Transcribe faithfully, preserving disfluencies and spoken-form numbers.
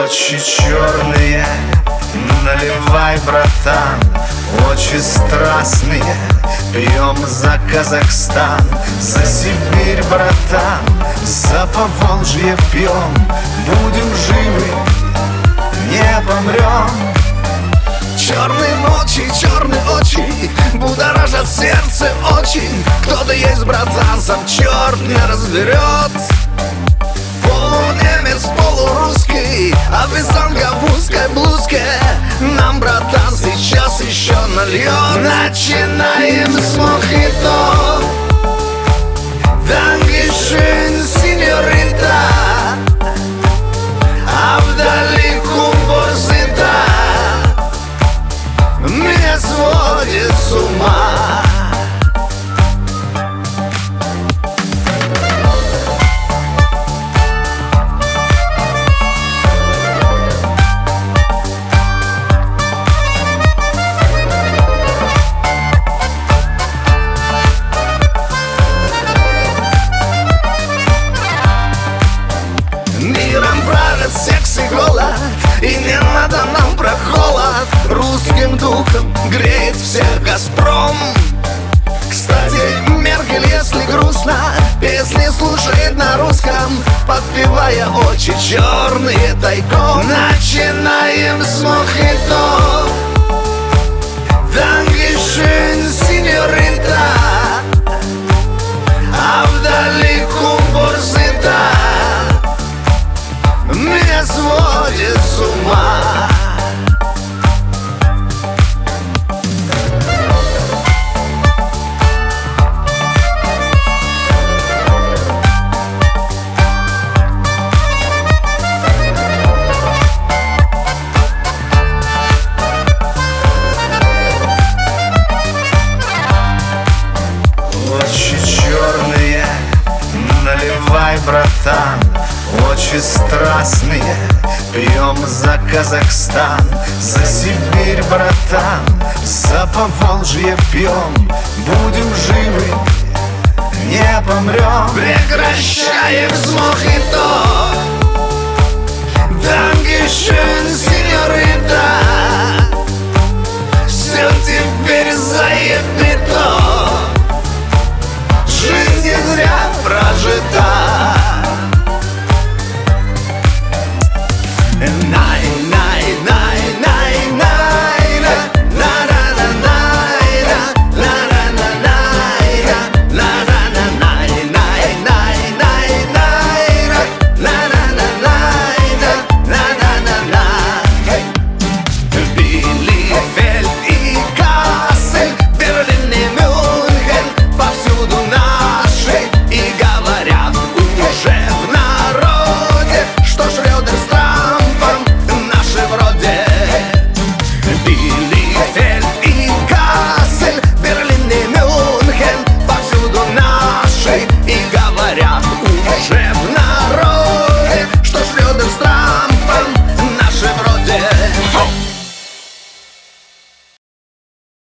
Очи черные, наливай, братан. Очи страстные, пьем за Казахстан. За Сибирь, братан, за Поволжье пьем. Будем живы, не помрем. Черные ночи, черные очи будоражат сердце очень. Кто-то есть, братан, сам черт не разберет. Полунемец, полурусский, обезьянка в узкой блузке. Нам, братан, сейчас еще нальет. Начинаем с мохито. Dankeschön, сеньорита. А вдали кумборзита меня сводит с ума. Миром правит секс и голод, и не надо нам про холод. Русским духом греет всех Газпром. Кстати, Меркель, если грустно, песни слушает на русском, подпевая очи черные тайком. Начинаем с мохито. Dankeschön, сеньорита. А вдали кумборзита меня сводит с ума. Очи черные, наливай, братан. Очи страстные, пьем за Казахстан. За Сибирь, братан, за Поволжье пьем. Будем живы, не помрем. Прекращаем с мохито. Dankeschön, сеньорита. Все тебе